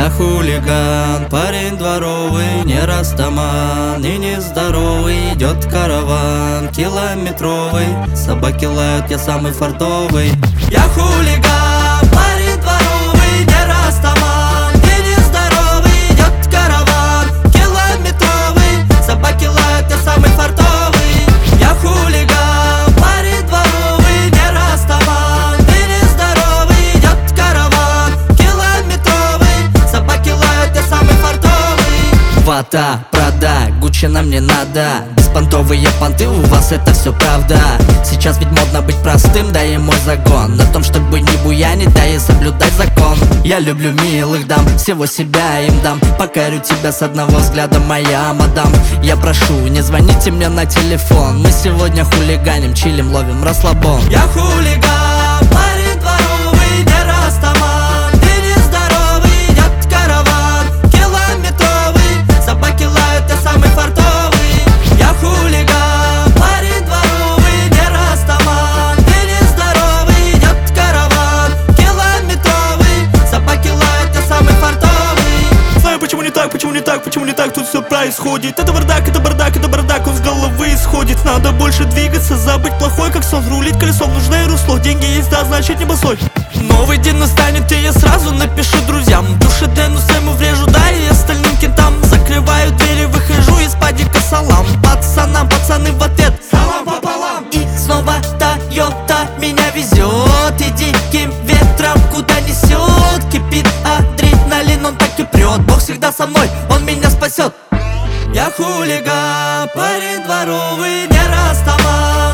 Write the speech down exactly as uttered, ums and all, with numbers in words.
Я хулиган, парень дворовый, не растаман и не здоровый. Идет караван километровый, собаки лают, я самый фартовый. Я хулиган, парень дворовый, не растаман и не здоровый. Идет караван километровый, собаки лают, я самый фартовый. Я хулиган, парень дворовый, не растаман и не здоровый. Идет караван километровый, собаки лают, я самый фартовый. Вата, продай, Гуччи нам не надо. Беспонтовые понты, у вас это все правда. Сейчас ведь модно быть простым, да и мой загон на том, чтобы не буянить, да и соблюдать закон. Я люблю милых дам, всего себя им дам. Покорю тебя с одного взгляда, моя мадам. Я прошу, не звоните мне на телефон. Мы сегодня хулиганим, чилим, ловим расслабон. Я хулиган, парень дворовый, не растаман и не здоровый. Идет караван километровый, собаки лают, я самый фартовый. Я хулиган, парень дворовый, не растаман и не здоровый. Идет караван километровый, собаки лают, я самый фартовый. Знаю, почему не так, почему не так, почему не так тут все происходит. Это бардак, это бардак, это бардак, он с головы исходит. Надо больше двигаться, забыть плохой, как сон. Рулить колесом, нужное русло, деньги есть, да, значит не босой. Новый день настанет, и я сразу напишу друзьям. Души Дэну Сэму врежу, да и остальным кентам. Закрываю двери, выхожу из падика, салам пацанам, пацаны в ответ салам пополам. И снова Тойота меня везет, и диким ветром куда несет. Кипит адреналин, он так и прет. Бог всегда со мной, он меня спасет. Я хулиган, парень дворовый, не растаман